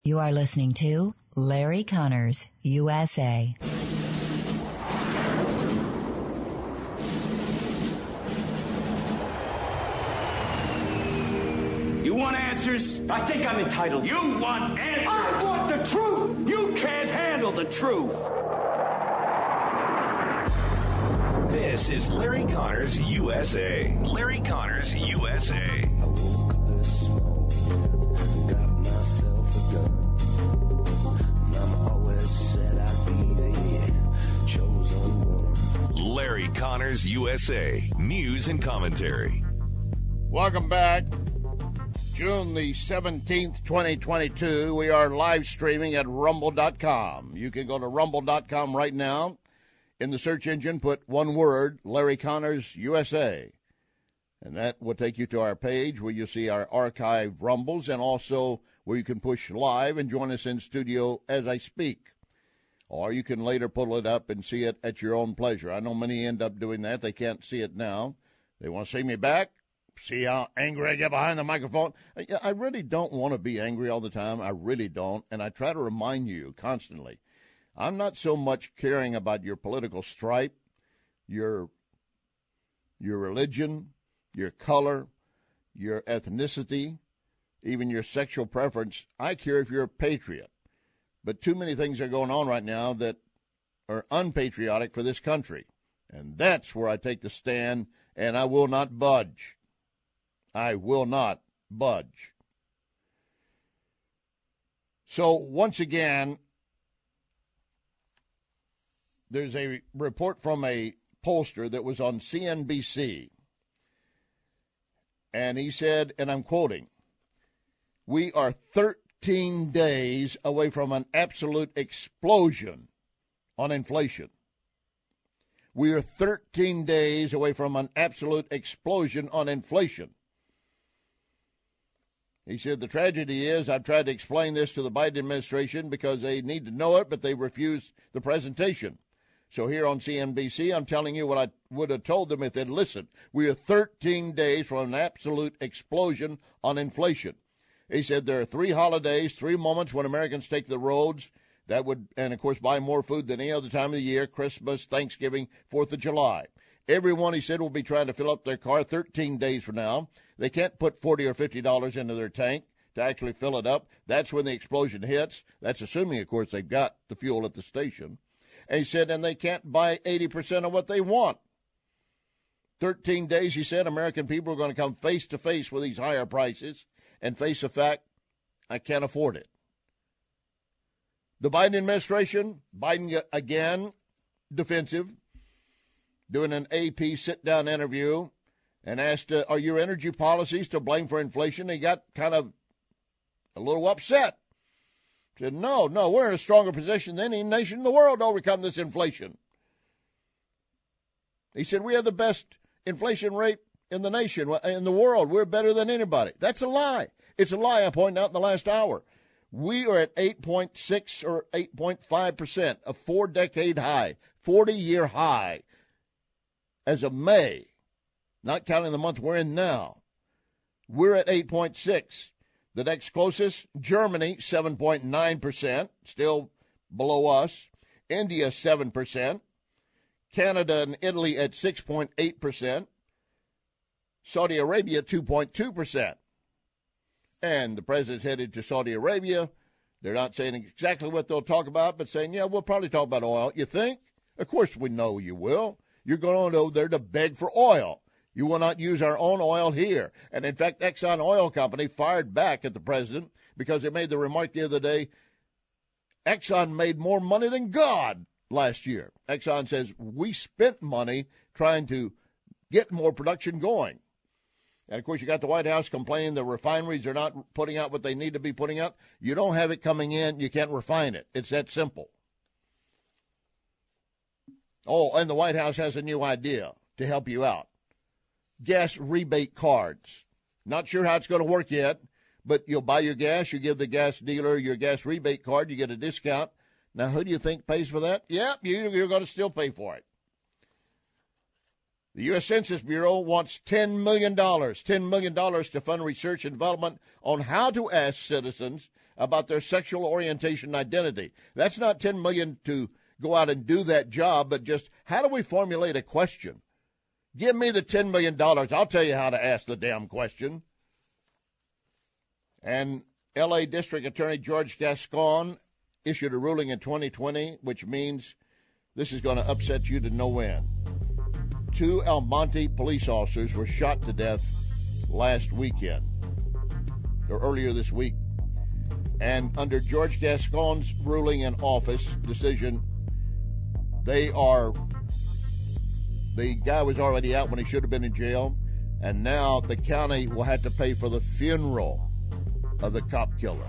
You are listening to Larry Connors, USA. You want answers? I think I'm entitled. You want answers? I want the truth! You can't handle the truth. This is Larry Connors, USA. Larry Connors, USA. I woke up this morning, got myself a gun. Mama always said I'd be the chosen one. Larry Connors, USA. News and commentary. Welcome back. June the 17th, 2022. We are live streaming at rumble.com. You can go to rumble.com right now. In the search engine, put one word, Larry Connors, USA. And that will take you to our page where you'll see our archive rumbles and also where you can push live and join us in studio as I speak. Or you can later pull it up and see it at your own pleasure. I know many end up doing that. They can't see it now. They want to see me back. See how angry I get behind the microphone? I really don't want to be angry all the time. I really don't. And I try to remind you constantly. I'm not so much caring about your political stripe, your religion, your color, your ethnicity, even your sexual preference. I care if you're a patriot. But too many things are going on right now that are unpatriotic for this country. And that's where I take the stand, and I will not budge. I will not budge. So once again, there's a report from a pollster that was on CNBC. And he said, and I'm quoting, "We are 13 days away from an absolute explosion on inflation." We are 13 days away from an absolute explosion on inflation. He said, "The tragedy is I've tried to explain this to the Biden administration because they need to know it, but they refuse the presentation. So here on CNBC, I'm telling you what I would have told them if they'd listened. We are 13 days from an absolute explosion on inflation." He said there are 3 holidays, 3 moments when Americans take the roads that would, and of course, buy more food than any other time of the year: Christmas, Thanksgiving, 4th of July. Everyone, he said, will be trying to fill up their car 13 days from now. They can't put $40 or $50 into their tank to actually fill it up. That's when the explosion hits. That's assuming, of course, they've got the fuel at the station. And he said, and they can't buy 80% of what they want. 13 days, he said, American people are going to come face to face with these higher prices and face the fact, I can't afford it. The Biden administration, Biden again, defensive, doing an AP sit-down interview and asked, are your energy policies to blame for inflation? He got kind of a little upset. Said, no, we're in a stronger position than any nation in the world to overcome this inflation. He said, we have the best inflation rate in the nation, in the world. We're better than anybody. That's a lie. It's a lie I pointed out in the last hour. We are at 8.6 or 8.5%, a 4-decade high, 40-year high as of May, not counting the month we're in now. We're at 8.6. The next closest, Germany, 7.9%, still below us. India, 7%. Canada and Italy at 6.8%. Saudi Arabia, 2.2%. And the president's headed to Saudi Arabia. They're not saying exactly what they'll talk about, but saying, yeah, we'll probably talk about oil. You think? Of course we know you will. You're going over there to beg for oil. You will not use our own oil here. And, in fact, Exxon Oil Company fired back at the president because they made the remark the other day, Exxon made more money than God last year. Exxon says, we spent money trying to get more production going. And, of course, you got the White House complaining the refineries are not putting out what they need to be putting out. You don't have it coming in, you can't refine it. It's that simple. Oh, and the White House has a new idea to help you out. Gas rebate cards. Not sure how it's going to work yet, but you'll buy your gas, you give the gas dealer your gas rebate card, you get a discount. Now, who do you think pays for that? Yep, you're going to still pay for it. The U.S. Census Bureau wants $10 million to fund research and development on how to ask citizens about their sexual orientation and identity. That's not $10 million to go out and do that job, but just how do we formulate a question? Give me the $10 million. I'll tell you how to ask the damn question. And L.A. District Attorney George Gascon issued a ruling in 2020, which means this is going to upset you to no end. 2 El Monte police officers were shot to death last weekend, or earlier this week. And under George Gascon's ruling in office decision, the guy was already out when he should have been in jail, and now the county will have to pay for the funeral of the cop killer.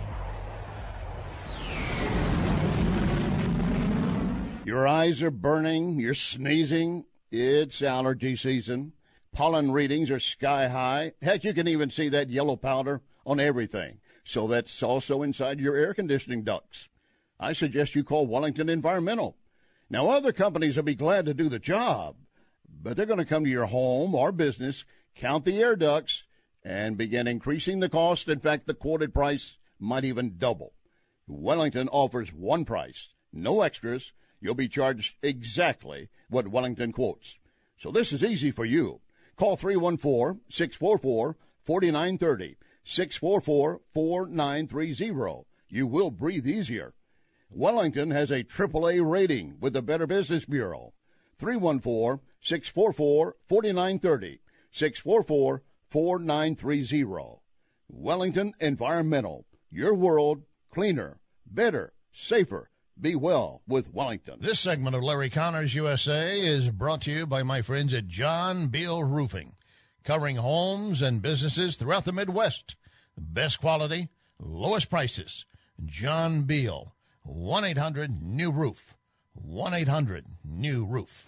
Your eyes are burning, you're sneezing. It's allergy season. Pollen readings are sky high. Heck, you can even see that yellow powder on everything. So that's also inside your air conditioning ducts. I suggest you call Wellington Environmental. Now, other companies will be glad to do the job, but they're going to come to your home or business, count the air ducts, and begin increasing the cost. In fact, the quoted price might even double. Wellington offers one price, no extras. You'll be charged exactly what Wellington quotes. So this is easy for you. Call 314-644-4930, 644-4930. You will breathe easier. Wellington has a AAA rating with the Better Business Bureau. 314-644-4930, 644-4930. Wellington Environmental. Your world cleaner, better, safer. Be well with Wellington. This segment of Larry Connors USA is brought to you by my friends at John Beal Roofing, covering homes and businesses throughout the Midwest. Best quality, lowest prices. John Beal, 1-800-NEW-ROOF, 1-800-NEW-ROOF.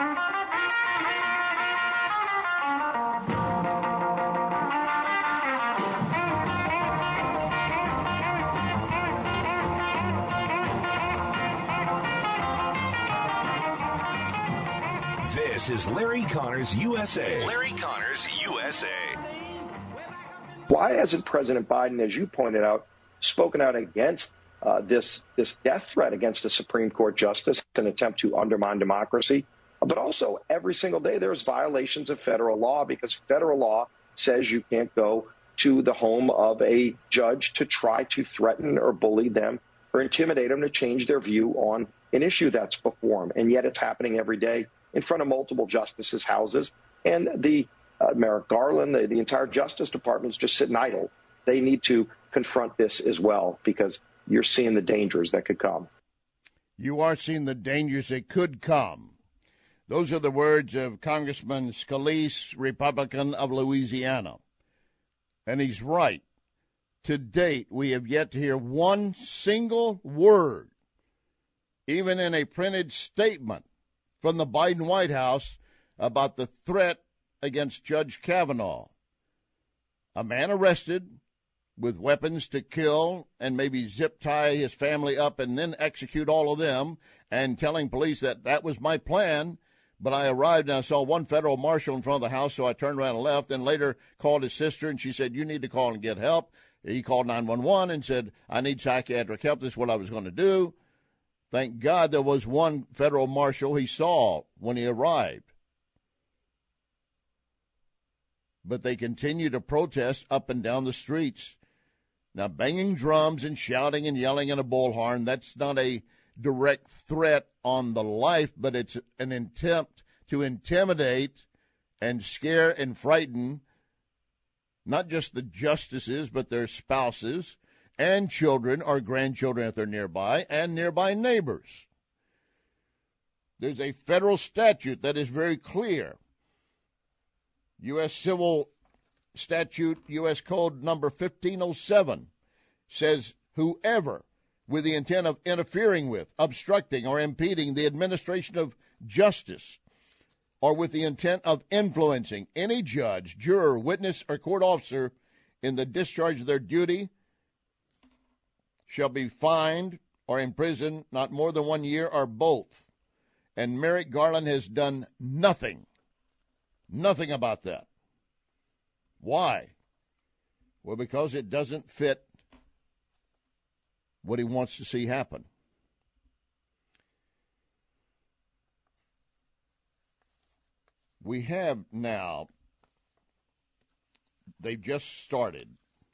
This is Larry Connors USA. Larry Connors USA. Why hasn't President Biden, as you pointed out, spoken out against this death threat against a Supreme Court justice, an attempt to undermine democracy? But also, every single day there's violations of federal law because federal law says you can't go to the home of a judge to try to threaten or bully them or intimidate them to change their view on an issue that's before them. And yet it's happening every day in front of multiple justices' houses. And the Merrick Garland, the entire Justice Department is just sitting idle. They need to confront this as well because you're seeing the dangers that could come. You are seeing the dangers that could come. Those are the words of Congressman Scalise, Republican of Louisiana. And he's right. To date, we have yet to hear one single word, even in a printed statement from the Biden White House, about the threat against Judge Kavanaugh. A man arrested with weapons to kill and maybe zip tie his family up and then execute all of them, and telling police that that was my plan. But I arrived and I saw one federal marshal in front of the house, so I turned around and left, and later called his sister, and she said, you need to call and get help. He called 911 and said, I need psychiatric help. This is what I was going to do. Thank God there was one federal marshal he saw when he arrived. But they continue to protest up and down the streets. Now, banging drums and shouting and yelling in a bullhorn, that's not a direct threat on the life, but it's an attempt to intimidate and scare and frighten not just the justices, but their spouses and children or grandchildren if they're nearby, and nearby neighbors. There's a federal statute that is very clear. U.S. Civil Statute, U.S. Code number 1507, says whoever, with the intent of interfering with, obstructing, or impeding the administration of justice, or with the intent of influencing any judge, juror, witness, or court officer in the discharge of their duty, shall be fined or imprisoned not more than 1 year or both. And Merrick Garland has done nothing Nothing about that. Why? Well, because it doesn't fit what he wants to see happen. We have now, they've just started.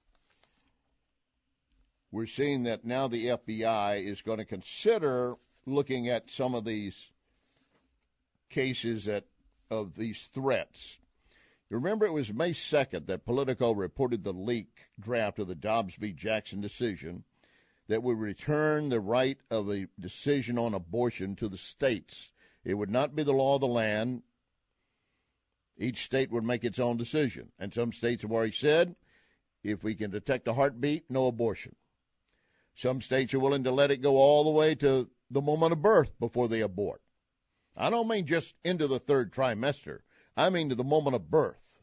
We're seeing that now the FBI is going to consider looking at some of these cases of these threats. You remember it was May 2nd that Politico reported the leaked draft of the Dobbs v. Jackson decision that would return the right of a decision on abortion to the states. It would not be the law of the land. Each state would make its own decision. And some states have already said, if we can detect a heartbeat, no abortion. Some states are willing to let it go all the way to the moment of birth before they abort. I don't mean just into the third trimester. I mean to the moment of birth.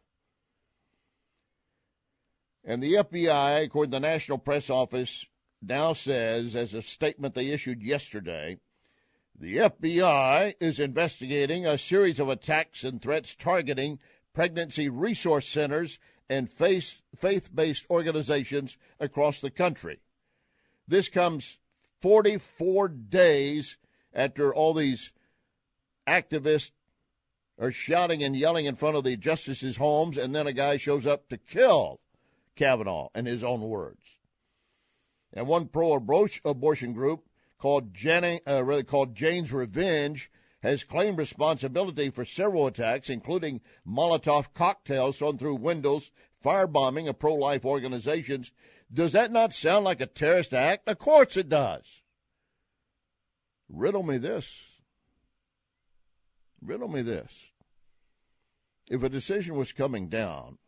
And the FBI, according to the National Press Office, now says, as a statement they issued yesterday, the FBI is investigating a series of attacks and threats targeting pregnancy resource centers and faith-based organizations across the country. This comes 44 days after all these activists are shouting and yelling in front of the justices' homes, and then a guy shows up to kill Kavanaugh, in his own words. And one pro-abortion group called Jane's Revenge has claimed responsibility for several attacks, including Molotov cocktails thrown through windows, firebombing of pro-life organizations. Does that not sound like a terrorist act? Of course it does. Riddle me this. Riddle me this. If a decision was coming down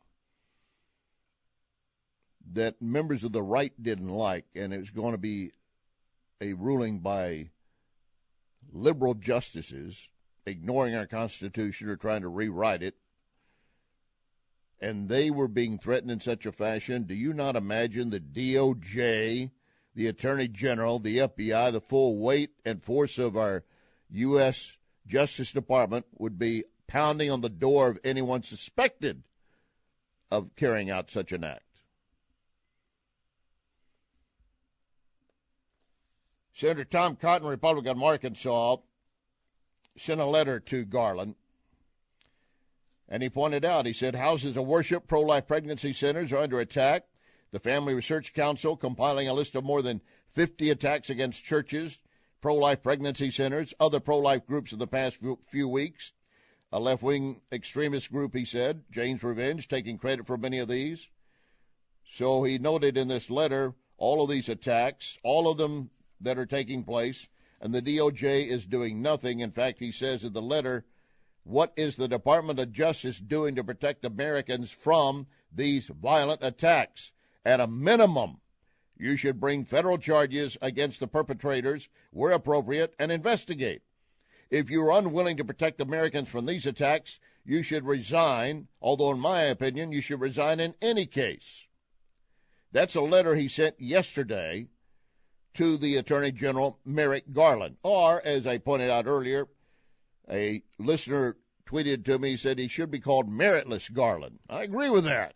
that members of the right didn't like, and it was going to be a ruling by liberal justices ignoring our Constitution or trying to rewrite it, and they were being threatened in such a fashion, do you not imagine the DOJ, the Attorney General, the FBI, the full weight and force of our U.S. Justice Department would be pounding on the door of anyone suspected of carrying out such an act? Senator Tom Cotton, Republican of Arkansas, sent a letter to Garland, and he pointed out, he said, houses of worship, pro-life pregnancy centers are under attack. The Family Research Council compiling a list of more than 50 attacks against churches, pro-life pregnancy centers, other pro-life groups in the past few weeks. A left-wing extremist group, he said, Jane's Revenge, taking credit for many of these. So he noted in this letter all of these attacks, all of them that are taking place, and the DOJ is doing nothing. In fact, he says in the letter, what is the Department of Justice doing to protect Americans from these violent attacks? At a minimum, you should bring federal charges against the perpetrators where appropriate and investigate. If you are unwilling to protect Americans from these attacks, you should resign, although in my opinion, you should resign in any case. That's a letter he sent yesterday to the Attorney General, Merrick Garland. Or, as I pointed out earlier, a listener tweeted to me, said he should be called Meritless Garland. I agree with that.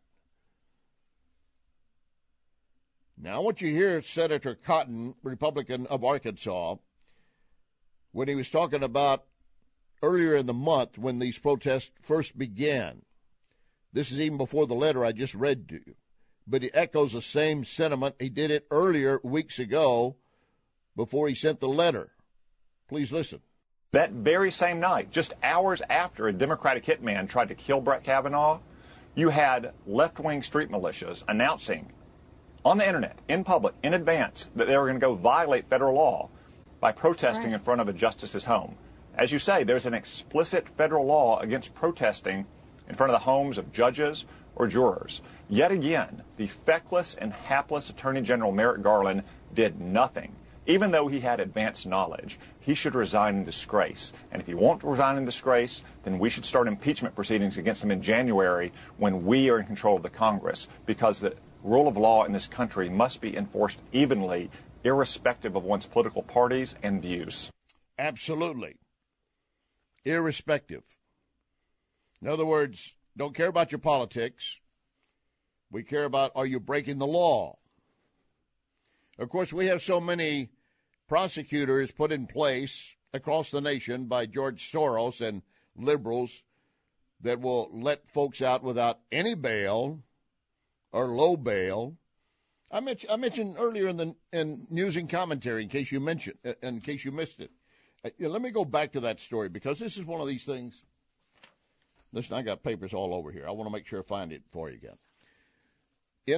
Now, what you hear Senator Cotton, Republican of Arkansas, when he was talking about earlier in the month when these protests first began. This is even before the letter I just read to you. But he echoes the same sentiment. He did it earlier, weeks ago, before he sent the letter. Please listen. That very same night, just hours after a Democratic hitman tried to kill Brett Kavanaugh, you had left-wing street militias announcing on the internet, in public, in advance, that they were going to go violate federal law by protesting in front of a justice's home. As you say, there's an explicit federal law against protesting in front of the homes of judges or jurors. Yet again, the feckless and hapless Attorney General Merrick Garland did nothing. Even though he had advanced knowledge, he should resign in disgrace. And if he won't resign in disgrace, then we should start impeachment proceedings against him in January when we are in control of the Congress, because the rule of law in this country must be enforced evenly, irrespective of one's political parties and views. Absolutely. Irrespective. In other words, don't care about your politics. We care about, are you breaking the law? Of course, we have so many prosecutors put in place across the nation by George Soros and liberals that will let folks out without any bail or low bail. I mentioned earlier in news and commentary, in case you missed it. Let me go back to that story, because this is one of these things. Listen, I got papers all over here. I want to make sure I find it for you again. In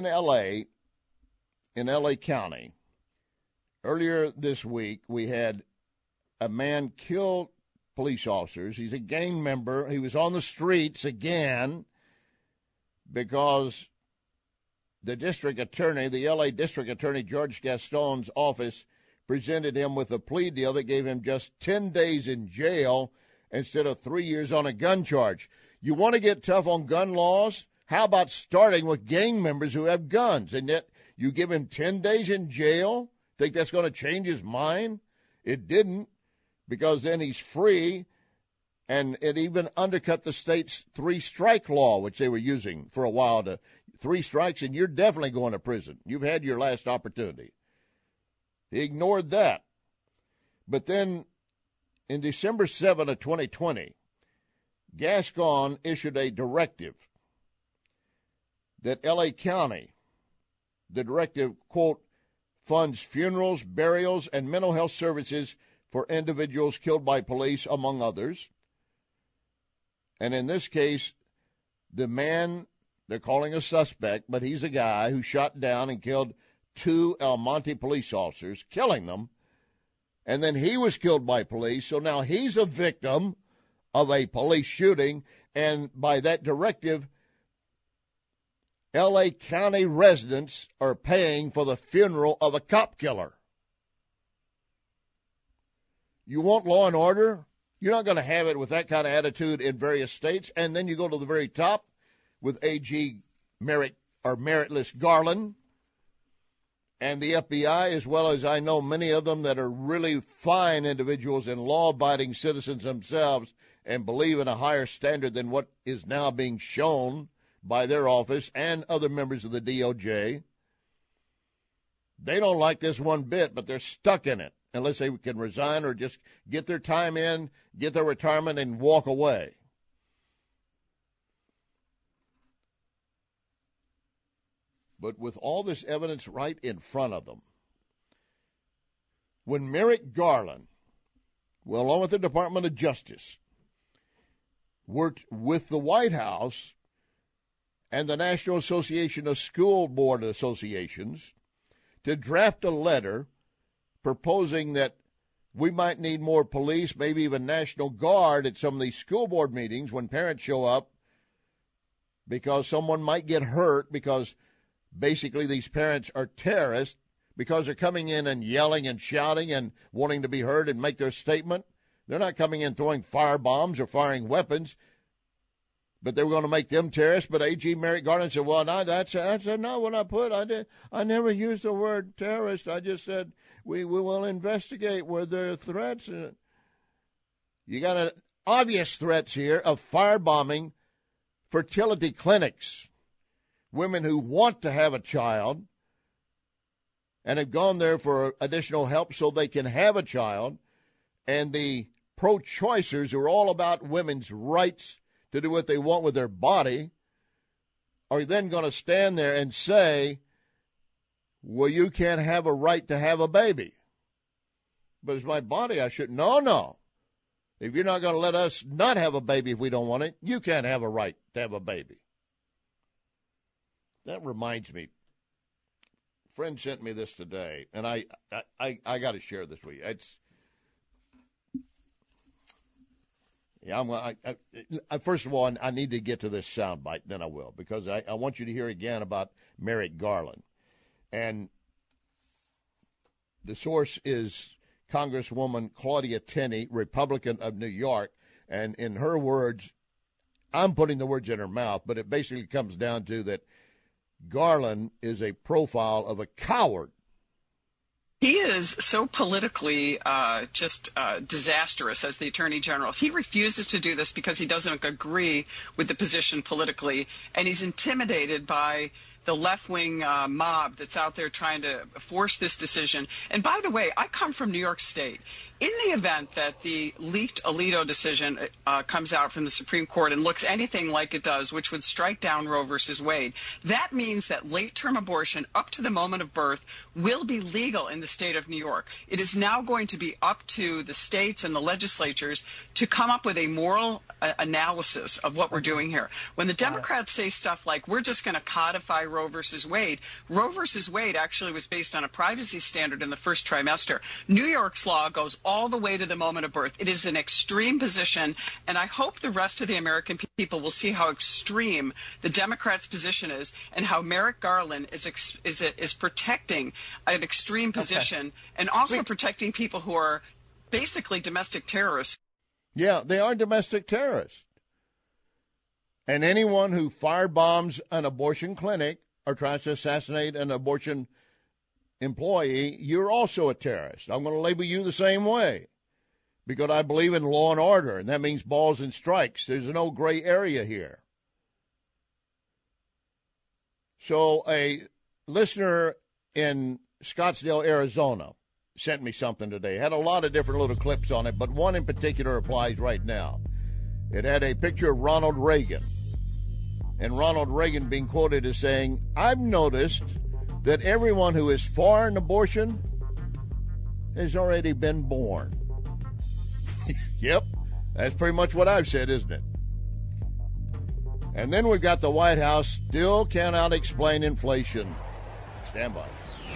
L.A. County, earlier this week, we had a man kill police officers. He's a gang member. He was on the streets again because the district attorney, the L.A. District Attorney George Gaston's office, presented him with a plea deal that gave him just 10 days in jail instead of 3 years on a gun charge. You want to get tough on gun laws? How about starting with gang members who have guns? And yet you give him 10 days in jail? Think that's going to change his mind? It didn't, because then he's free, and it even undercut the state's 3-strike law, which they were using for a while. 3 strikes, and you're definitely going to prison. You've had your last opportunity. He ignored that. But then in December 7 of 2020, Gascon issued a directive that L.A. County, the directive, quote, funds funerals, burials, and mental health services for individuals killed by police, among others. And in this case, the man, they're calling a suspect, but he's a guy who shot down and killed 2 El Monte police officers, killing them. And then he was killed by police, so now he's a victim of a police shooting. And by that directive, L.A. County residents are paying for the funeral of a cop killer. You want law and order? You're not going to have it with that kind of attitude in various states. And then you go to the very top with A.G. Meritless Garland and the FBI, as well as I know many of them that are really fine individuals and law-abiding citizens themselves and believe in a higher standard than what is now being shown by their office and other members of the DOJ. They don't like this one bit, but they're stuck in it unless they can resign or just get their time in, get their retirement, and walk away. But with all this evidence right in front of them, when Merrick Garland, well, along with the Department of Justice, worked with the White House and the National Association of School Board Associations to draft a letter proposing that we might need more police, maybe even National Guard at some of these school board meetings when parents show up, because someone might get hurt because basically these parents are terrorists because they're coming in and yelling and shouting and wanting to be heard and make their statement. They're not coming in throwing fire bombs or firing weapons, but they were going to make them terrorists. But A.G. Merrick Garland said, well, no, that's not what I put. I never used the word terrorist. I just said we will investigate where there are threats. You got an obvious threats here of firebombing fertility clinics, women who want to have a child and have gone there for additional help so they can have a child, and the pro-choicers who are all about women's rights to do what they want with their body are then going to stand there and say, well, you can't have a right to have a baby. But it's my body, I should. No. If you're not going to let us not have a baby if we don't want it, you can't have a right to have a baby. That reminds me, a friend sent me this today, and I got to share this with you. First of all, I need to get to this soundbite, then I will, because I want you to hear again about Merrick Garland. And the source is Congresswoman Claudia Tenney, Republican of New York. And in her words, I'm putting the words in her mouth, but it basically comes down to that Garland is a profile of a coward. He is so politically disastrous as the Attorney General. He refuses to do this because he doesn't agree with the position politically, and he's intimidated by the left-wing mob that's out there trying to force this decision. And by the way, I come from New York State. In the event that the leaked Alito decision comes out from the Supreme Court and looks anything like it does, which would strike down Roe versus Wade, that means that late-term abortion up to the moment of birth will be legal in the state of New York. It is now going to be up to the states and the legislatures to come up with a moral analysis of what we're doing here. When the Democrats say stuff like, we're just going to codify Roe versus Wade actually was based on a privacy standard in the first trimester. New York's law goes all the way to the moment of birth. It is an extreme position, and I hope the rest of the American people will see how extreme the Democrats' position is and how Merrick Garland is protecting an extreme position and also protecting people who are basically domestic terrorists. Yeah, they are domestic terrorists. And anyone who firebombs an abortion clinic or tries to assassinate an abortion employee, you're also a terrorist. I'm going to label you the same way because I believe in law and order, and that means balls and strikes. There's no gray area here. So a listener in Scottsdale, Arizona, sent me something today. It had a lot of different little clips on it, but one in particular applies right now. It had a picture of Ronald Reagan, and Ronald Reagan being quoted as saying, I've noticed that everyone who is for an abortion has already been born. Yep, that's pretty much what I've said, isn't it? And then we've got the White House still cannot explain inflation. Stand by.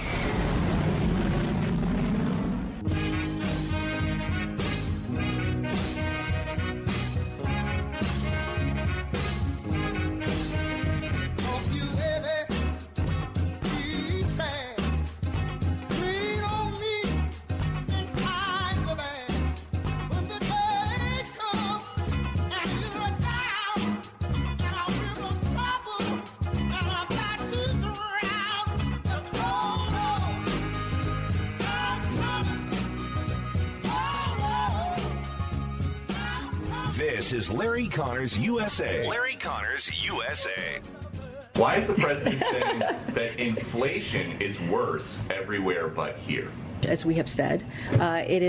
This is Larry Connors USA. Larry Connors USA. Why is the president saying that inflation is worse everywhere but here? As we have said, it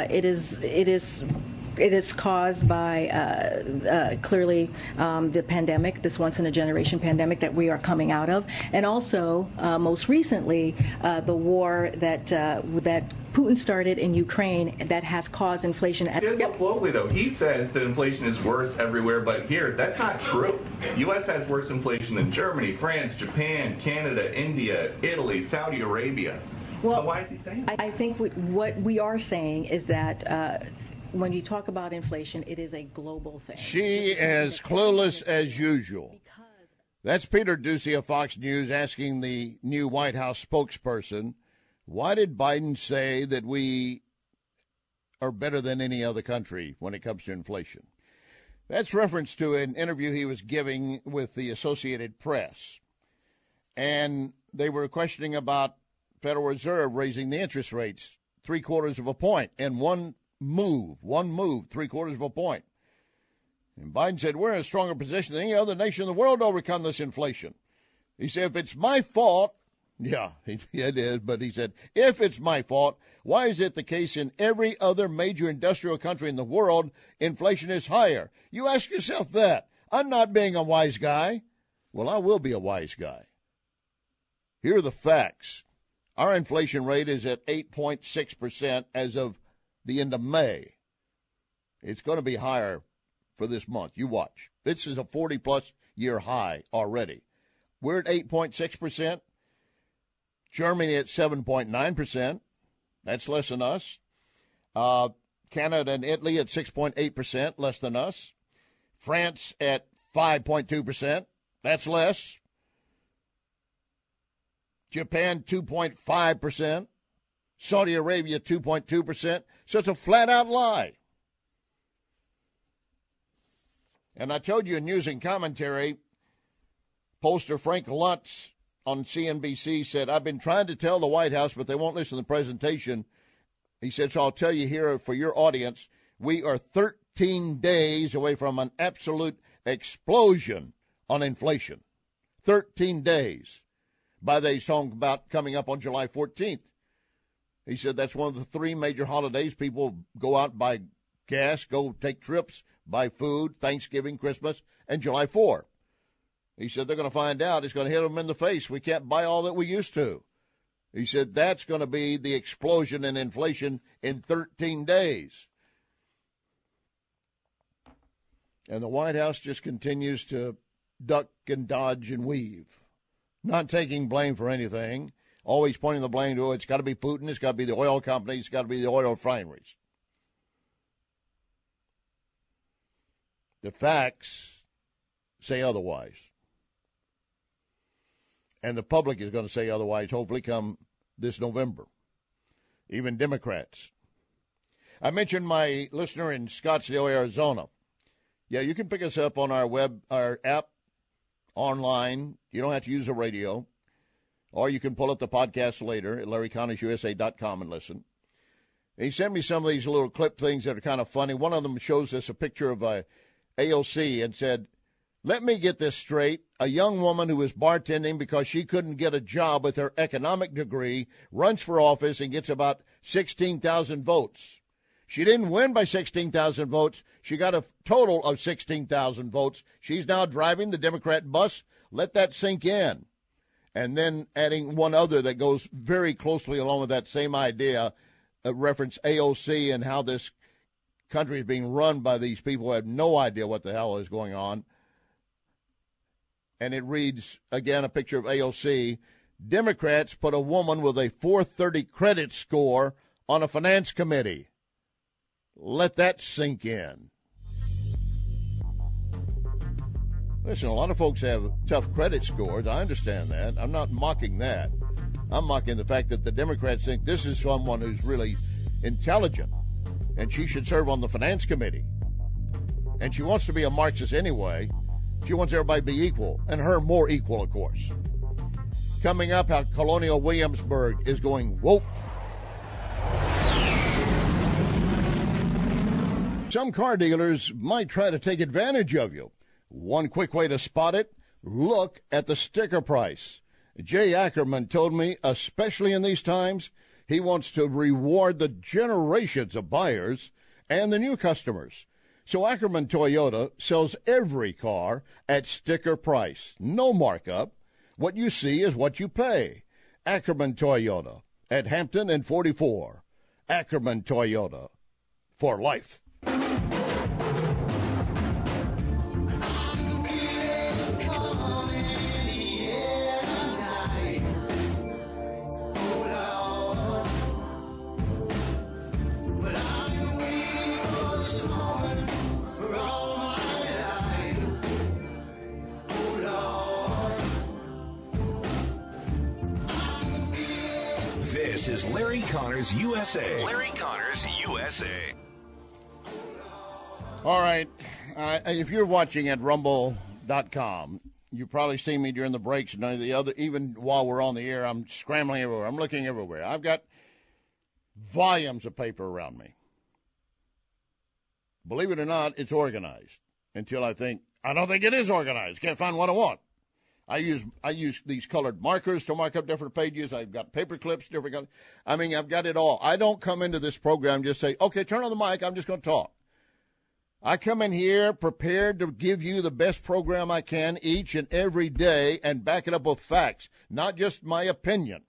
is caused by clearly the pandemic, this once-in-a-generation pandemic that we are coming out of, and also most recently the war that Putin started in Ukraine that has caused inflation. Globally, though, he says that inflation is worse everywhere but here. That's not true. U.S. has worse inflation than Germany, France, Japan, Canada, India, Italy, Saudi Arabia. Well, so why is he saying that? I think what we are saying is that when you talk about inflation, it is a global thing. She is clueless as usual. That's Peter Doocy of Fox News asking the new White House spokesperson, why did Biden say that we are better than any other country when it comes to inflation? That's reference to an interview he was giving with the Associated Press. And they were questioning about Federal Reserve raising the interest rates 0.75 of a point in one move, 0.75 of a point. And Biden said, we're in a stronger position than any other nation in the world to overcome this inflation. He said, if it's my fault, yeah, it is, but he said, if it's my fault, why is it the case in every other major industrial country in the world, inflation is higher? You ask yourself that. I'm not being a wise guy. Well, I will be a wise guy. Here are the facts. Our inflation rate is at 8.6% as of the end of May. It's going to be higher for this month. You watch. This is a 40-plus year high already. We're at 8.6%. Germany at 7.9%. That's less than us. Canada and Italy at 6.8%, less than us. France at 5.2%. That's less. Japan 2.5%. Saudi Arabia 2.2%. So it's a flat-out lie. And I told you in News and Commentary, pollster Frank Luntz on CNBC said, I've been trying to tell the White House, but they won't listen to the presentation. He said, so I'll tell you here for your audience, we are 13 days away from an absolute explosion on inflation. 13 days. By they talking about coming up on July 14th. He said that's one of the three major holidays. People go out, buy gas, go take trips, buy food, Thanksgiving, Christmas, and July 4th. He said they're going to find out. It's going to hit them in the face. We can't buy all that we used to. He said that's going to be the explosion in inflation in 13 days. And the White House just continues to duck and dodge and weave, not taking blame for anything, always pointing the blame to it's got to be Putin, it's got to be the oil companies, it's got to be the oil refineries. The facts say otherwise. And the public is going to say otherwise, hopefully, come this November. Even Democrats. I mentioned my listener in Scottsdale, Arizona. Yeah, you can pick us up on our app, online. You don't have to use a radio. Or you can pull up the podcast later at LarryConnersUSA.com and listen. He sent me some of these little clip things that are kind of funny. One of them shows us a picture of a AOC and said, let me get this straight. A young woman who was bartending because she couldn't get a job with her economic degree runs for office and gets about 16,000 votes. She didn't win by 16,000 votes. She got a total of 16,000 votes. She's now driving the Democrat bus. Let that sink in. And then adding one other that goes very closely along with that same idea, reference AOC and how this country is being run by these people who have no idea what the hell is going on. And it reads, again, a picture of AOC. Democrats put a woman with a 430 credit score on a finance committee. Let that sink in. Listen, a lot of folks have tough credit scores. I understand that. I'm not mocking that. I'm mocking the fact that the Democrats think this is someone who's really intelligent, and she should serve on the finance committee. And she wants to be a Marxist anyway. She wants everybody to be equal, and her more equal, of course. Coming up, how Colonial Williamsburg is going woke. Some car dealers might try to take advantage of you. One quick way to spot it, look at the sticker price. Jay Ackerman told me, especially in these times, he wants to reward the generations of buyers and the new customers. So Ackerman Toyota sells every car at sticker price. No markup. What you see is what you pay. Ackerman Toyota at Hampton and 44. Ackerman Toyota for life. This is Larry Connors USA. Larry Connors USA. All right. If you're watching at rumble.com, you've probably seen me during the breaks and the other, even while we're on the air, I'm scrambling everywhere. I'm looking everywhere. I've got volumes of paper around me. Believe it or not, it's organized until I don't think it is organized. Can't find what I want. I use these colored markers to mark up different pages. I've got paper clips, different colors. I mean, I've got it all. I don't come into this program just say, okay, turn on the mic. I'm just going to talk. I come in here prepared to give you the best program I can each and every day and back it up with facts, not just my opinion.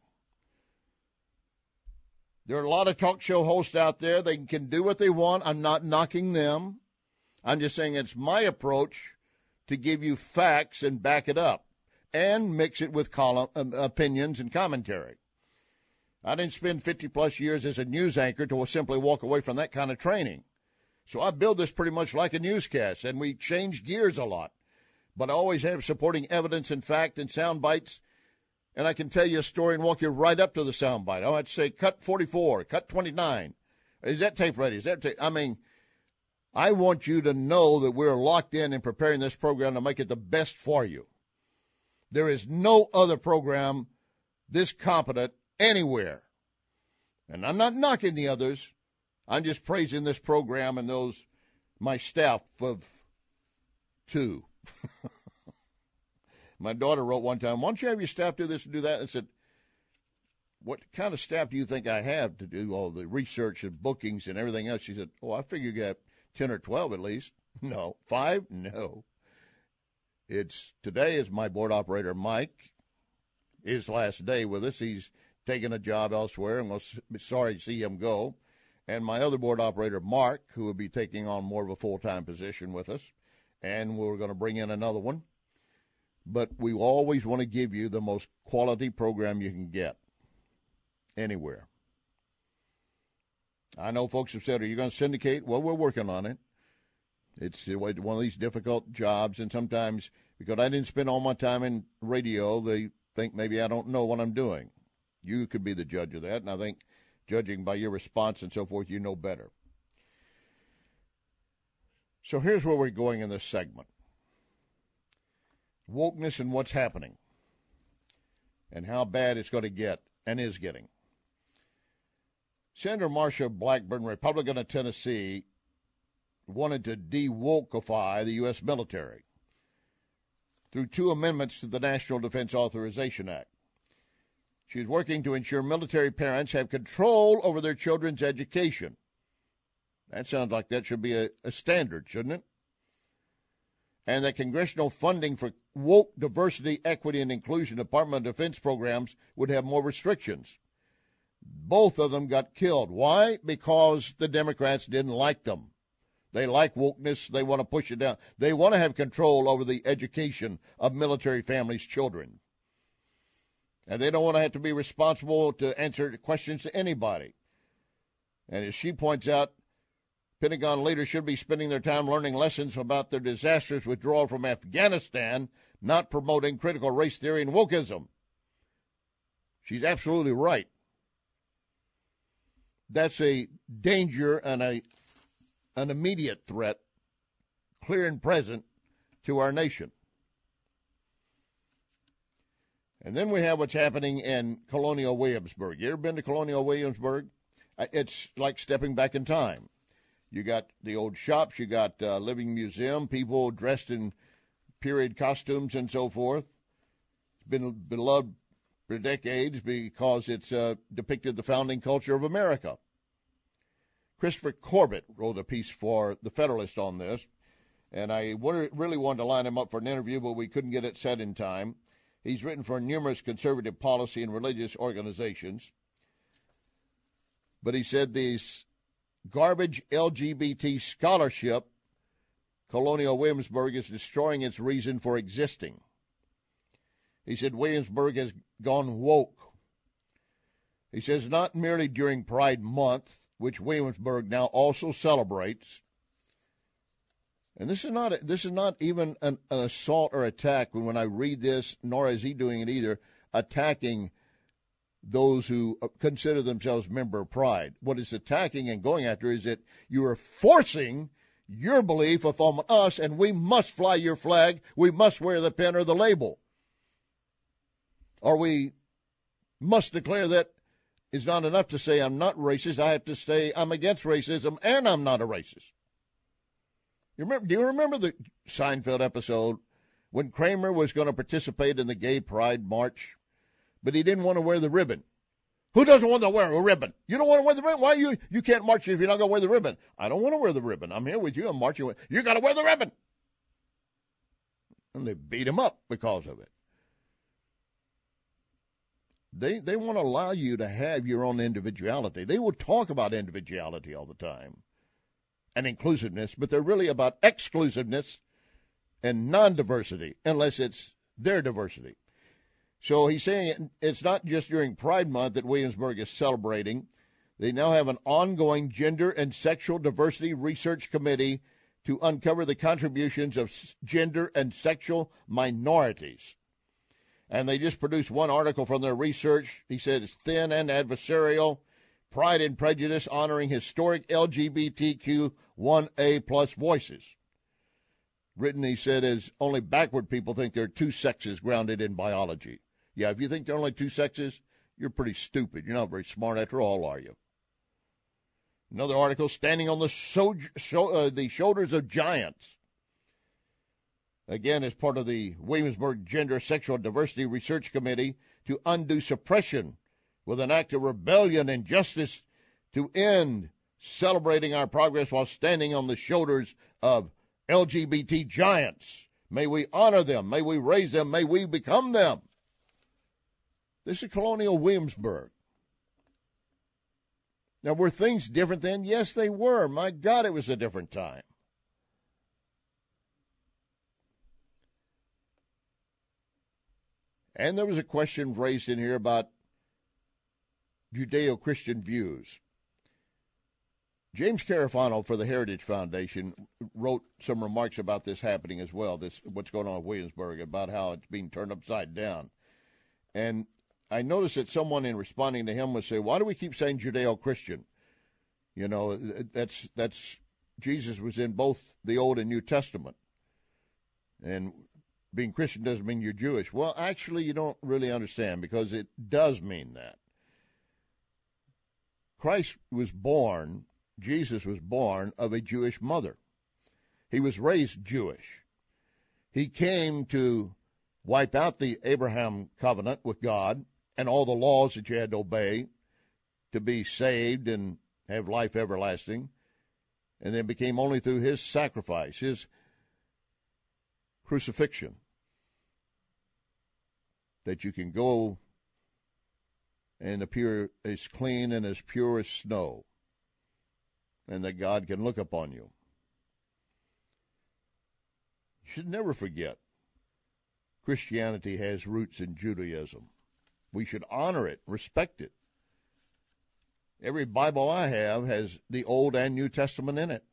There are a lot of talk show hosts out there. They can do what they want. I'm not knocking them. I'm just saying it's my approach to give you facts and back it up and mix it with opinions and commentary. I didn't spend 50-plus years as a news anchor to simply walk away from that kind of training. So I build this pretty much like a newscast, and we change gears a lot. But I always have supporting evidence and fact and sound bites, and I can tell you a story and walk you right up to the sound bite. I might say, cut 44, cut 29. Is that tape ready? Is that tape? I mean, I want you to know that we're locked in and preparing this program to make it the best for you. There is no other program this competent anywhere. And I'm not knocking the others. I'm just praising this program and my staff of 2. My daughter wrote one time, why don't you have your staff do this and do that? I said, what kind of staff do you think I have to do all the research and bookings and everything else? She said, I figure you got 10 or 12 at least. No. 5? No. Today is my board operator, Mike, his last day with us. He's taking a job elsewhere, and we'll be sorry to see him go. And my other board operator, Mark, who will be taking on more of a full-time position with us. And we're going to bring in another one. But we always want to give you the most quality program you can get anywhere. I know folks have said, are you going to syndicate? Well, we're working on it. It's one of these difficult jobs, and sometimes because I didn't spend all my time in radio, they think maybe I don't know what I'm doing. You could be the judge of that, and I think judging by your response and so forth, you know better. So here's where we're going in this segment. Wokeness and what's happening and how bad it's going to get and is getting. Senator Marsha Blackburn, Republican of Tennessee, wanted to de-wokeify the U.S. military through 2 amendments to the National Defense Authorization Act. She's working to ensure military parents have control over their children's education. That sounds like that should be a standard, shouldn't it? And that congressional funding for woke diversity, equity, and inclusion Department of Defense programs would have more restrictions. Both of them got killed. Why? Because the Democrats didn't like them. They like wokeness. They want to push it down. They want to have control over the education of military families' children. And they don't want to have to be responsible to answer questions to anybody. And as she points out, Pentagon leaders should be spending their time learning lessons about their disastrous withdrawal from Afghanistan, not promoting critical race theory and wokeism. She's absolutely right. That's a danger and an immediate threat, clear and present, to our nation. And then we have what's happening in Colonial Williamsburg. You ever been to Colonial Williamsburg? It's like stepping back in time. You got the old shops, you got Living Museum, people dressed in period costumes and so forth. It's been beloved for decades because it's depicted the founding culture of America. Christopher Corbett wrote a piece for The Federalist on this, and I really wanted to line him up for an interview, but we couldn't get it set in time. He's written for numerous conservative policy and religious organizations. But he said these garbage LGBT scholarship, Colonial Williamsburg is destroying its reason for existing. He said Williamsburg has gone woke. He says not merely during Pride Month, which Williamsburg now also celebrates. And this is not even an assault or attack when I read this, nor is he doing it either, attacking those who consider themselves member of Pride. What it's attacking and going after is that you are forcing your belief upon us, and we must fly your flag, we must wear the pin or the label. Or we must declare that it's not enough to say I'm not racist, I have to say I'm against racism and I'm not a racist. Do you remember the Seinfeld episode when Kramer was going to participate in the Gay Pride March, but he didn't want to wear the ribbon? Who doesn't want to wear a ribbon? You don't want to wear the ribbon? Why you can't march if you're not going to wear the ribbon? I don't want to wear the ribbon. I'm here with you. I'm marching with you. You got to wear the ribbon. And they beat him up because of it. They want to allow you to have your own individuality. They will talk about individuality all the time and inclusiveness, but they're really about exclusiveness and non-diversity, unless it's their diversity. So he's saying it's not just during Pride Month that Williamsburg is celebrating. They now have an ongoing gender and sexual diversity research committee to uncover the contributions of gender and sexual minorities. And they just produced one article from their research. He said it's thin and adversarial. Pride and Prejudice, honoring historic LGBTQ1A+ voices. written, he said, is only backward people think there are two sexes grounded in biology. Yeah, if you think there are only two sexes, you're pretty stupid. You're not very smart after all, are you? Another article, standing on the shoulders of giants. Again, as part of the Williamsburg Gender Sexual Diversity Research Committee to undo suppression with an act of rebellion and justice to end celebrating our progress while standing on the shoulders of LGBT giants. May we honor them. May we raise them. May we become them. This is Colonial Williamsburg. Now, were things different then? Yes, they were. My God, it was a different time. And there was a question raised in here about Judeo-Christian views. James Carafano for the Heritage Foundation wrote some remarks about this happening as well, what's going on in Williamsburg, about how it's being turned upside down. And I noticed that someone in responding to him would say, why do we keep saying Judeo-Christian? You know, that's Jesus was in both the Old and New Testament. And being Christian doesn't mean you're Jewish. Well, actually, you don't really understand, because it does mean that. Christ was born, Jesus was born of a Jewish mother. He was raised Jewish. He came to wipe out the Abraham covenant with God and all the laws that you had to obey to be saved and have life everlasting, and then became only through his sacrifice, his crucifixion, that you can go and appear as clean and as pure as snow, and that God can look upon you. You should never forget, Christianity has roots in Judaism. We should honor it, respect it. Every Bible I have has the Old and New Testament in it.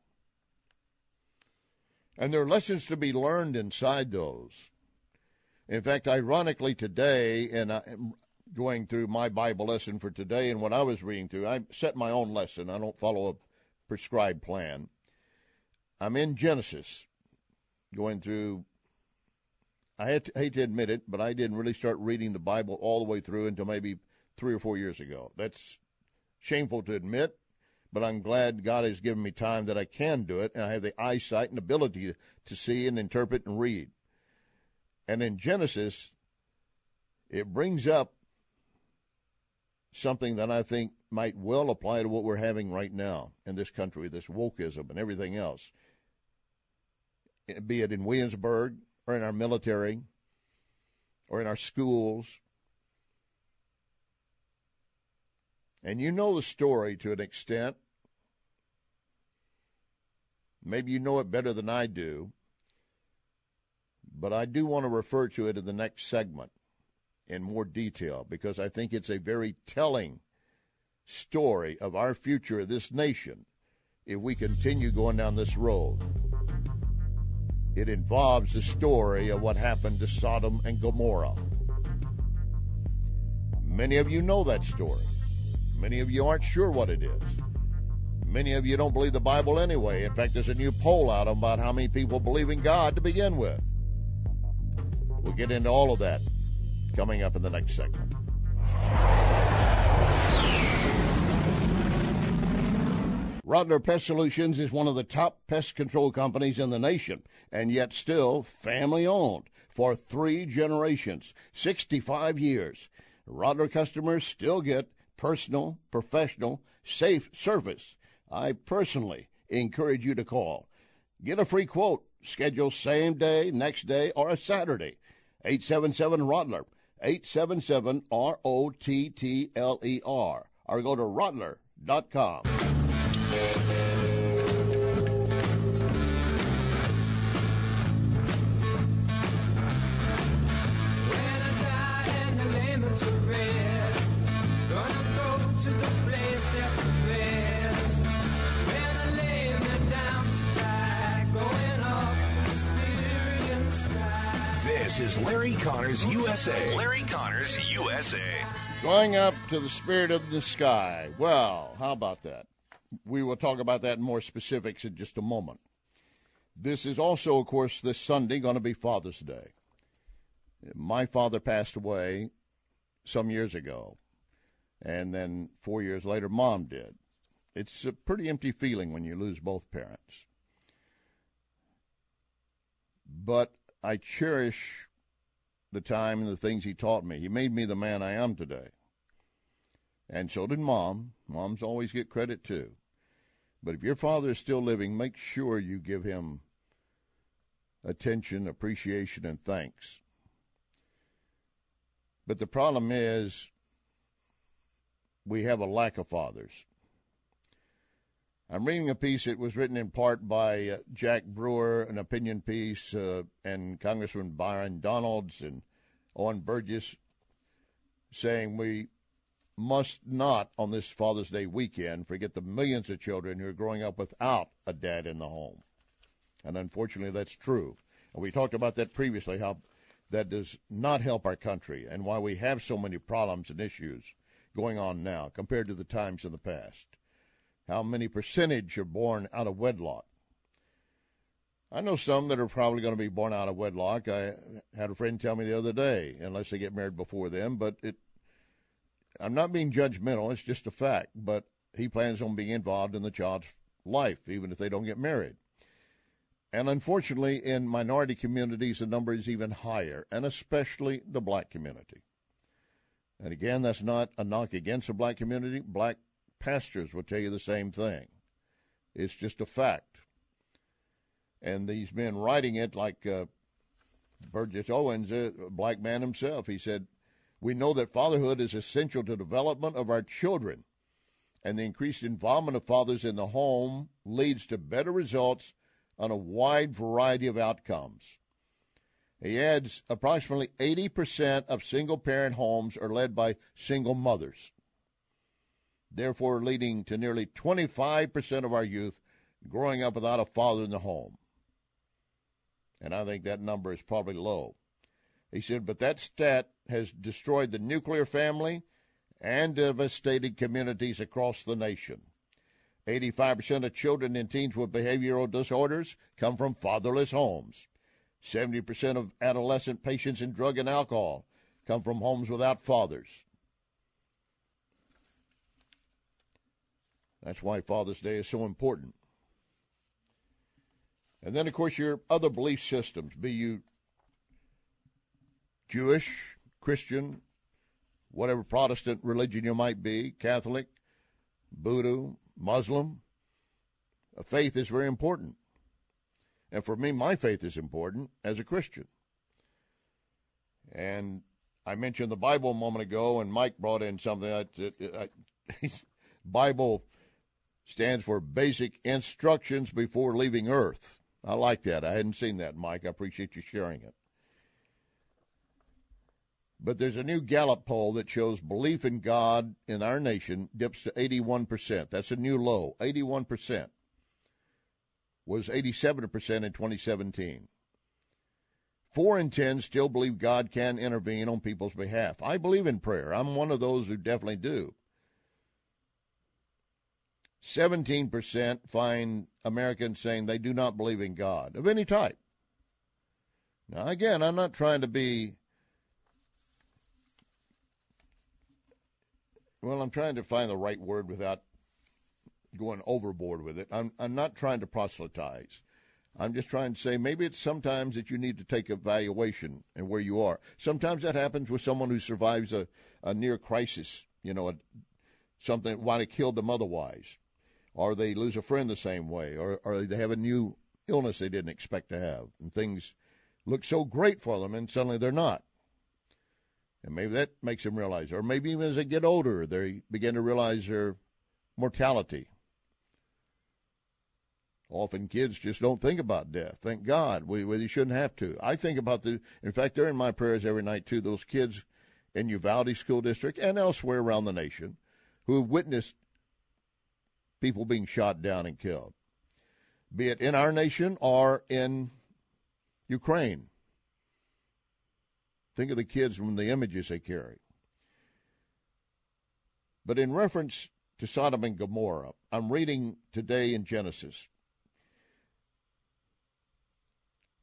And there are lessons to be learned inside those. In fact, ironically today, and I'm going through my Bible lesson for today and what I was reading through, I set my own lesson. I don't follow a prescribed plan. I'm in Genesis, going through, I hate to admit it, but I didn't really start reading the Bible all the way through until maybe 3 or 4 years ago. That's shameful to admit, but I'm glad God has given me time that I can do it, and I have the eyesight and ability to see and interpret and read. And in Genesis, it brings up something that I think might well apply to what we're having right now in this country, this wokeism and everything else, be it in Williamsburg or in our military or in our schools. And you know the story to an extent. Maybe you know it better than I do, but I do want to refer to it in the next segment in more detail, because I think it's a very telling story of our future of this nation if we continue going down this road. It involves the story of what happened to Sodom and Gomorrah. Many of you know that story. Many of you aren't sure what it is. Many of you don't believe the Bible anyway. In fact, there's a new poll out about how many people believe in God to begin with. We'll get into all of that coming up in the next segment. Rodler Pest Solutions is one of the top pest control companies in the nation, and yet still family-owned for 3 generations, 65 years. Rodler customers still get personal, professional, safe service. I personally encourage you to call. Get a free quote. Schedule same day, next day, or a Saturday. 877-RODLER, 877-ROTTLER, or go to Rodler.com. This is Larry Connors USA. Larry Connors USA. Going up to the spirit of the sky. Well, how about that? We will talk about that in more specifics in just a moment. This is also, of course, this Sunday going to be Father's Day. My father passed away some years ago, and then 4 years later, Mom did. It's a pretty empty feeling when you lose both parents. But I cherish the time and the things he taught me. He made me the man I am today. And so did Mom. Moms always get credit, too. But if your father is still living, make sure you give him attention, appreciation, and thanks. But the problem is we have a lack of fathers. I'm reading a piece that was written in part by Jack Brewer, an opinion piece, and Congressman Byron Donalds and Owen Burgess, saying we must not, on this Father's Day weekend, forget the millions of children who are growing up without a dad in the home. And unfortunately, that's true. And we talked about that previously, how that does not help our country and why we have so many problems and issues going on now compared to the times in the past. How many percentage are born out of wedlock? I know some that are probably going to be born out of wedlock. I had a friend tell me the other day, unless they get married before them, but I'm not being judgmental, it's just a fact, but he plans on being involved in the child's life, even if they don't get married. And unfortunately, in minority communities, the number is even higher, and especially the black community. And again, that's not a knock against the black community. Black pastors will tell you the same thing. It's just a fact. And these men writing it, like Burgess Owens, a black man himself, he said, we know that fatherhood is essential to the development of our children, and the increased involvement of fathers in the home leads to better results on a wide variety of outcomes. He adds, approximately 80% of single-parent homes are led by single mothers, therefore leading to nearly 25% of our youth growing up without a father in the home. And I think that number is probably low. He said, but that stat has destroyed the nuclear family and devastated communities across the nation. 85% of children and teens with behavioral disorders come from fatherless homes. 70% of adolescent patients in drug and alcohol come from homes without fathers. That's why Father's Day is so important. And then, of course, your other belief systems, be you Jewish, Christian, whatever Protestant religion you might be, Catholic, Buddha, Muslim, faith is very important. And for me, my faith is important as a Christian. And I mentioned the Bible a moment ago, and Mike brought in something. Bible stands for Basic Instructions Before Leaving Earth. I like that. I hadn't seen that, Mike. I appreciate you sharing it. But there's a new Gallup poll that shows belief in God in our nation dips to 81%. That's a new low, 81%. Was 87% in 2017. 4 in 10 still believe God can intervene on people's behalf. I believe in prayer. I'm one of those who definitely do. 17% find Americans saying they do not believe in God of any type. Now, again, I'm not trying to be, I'm trying to find the right word without going overboard with it. I'm not trying to proselytize. I'm just trying to say maybe it's sometimes that you need to take evaluation and where you are. Sometimes that happens with someone who survives a near crisis, something that might have killed them otherwise. Or they lose a friend the same way, or they have a new illness they didn't expect to have, and things look so great for them, and suddenly they're not. And maybe that makes them realize, or maybe even as they get older, they begin to realize their mortality. Often kids just don't think about death. Thank God. We shouldn't have to. I think about in fact, they're in my prayers every night, too, those kids in Uvalde School District and elsewhere around the nation who have witnessed people being shot down and killed, be it in our nation or in Ukraine. Think of the kids from the images they carry. But in reference to Sodom and Gomorrah, I'm reading today in Genesis.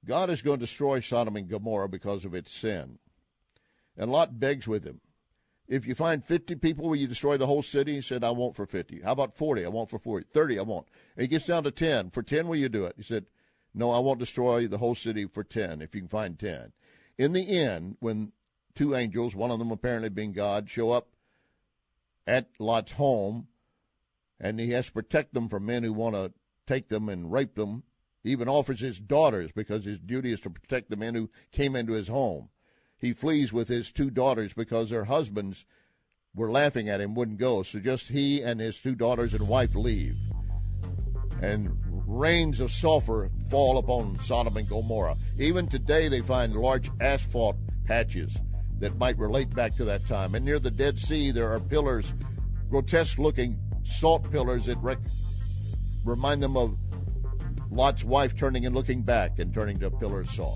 God is going to destroy Sodom and Gomorrah because of its sin. And Lot begs with him. If you find 50 people, will you destroy the whole city? He said, I won't for 50. How about 40? I won't for 40. 30, I won't. And he gets down to 10. For 10, will you do it? He said, no, I won't destroy the whole city for 10, if you can find 10. In the end, when two angels, one of them apparently being God, show up at Lot's home, and he has to protect them from men who want to take them and rape them, he even offers his daughters because his duty is to protect the men who came into his home. He flees with his two daughters because their husbands were laughing at him, wouldn't go. So just he and his two daughters and wife leave. And rains of sulfur fall upon Sodom and Gomorrah. Even today they find large asphalt patches that might relate back to that time. And near the Dead Sea there are pillars, grotesque-looking salt pillars that remind them of Lot's wife turning and looking back and turning to a pillar of salt.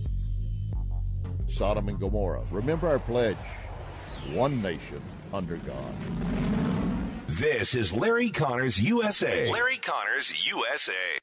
Sodom and Gomorrah. Remember our pledge, one nation under God. This is Larry Connors USA. Larry Connors USA.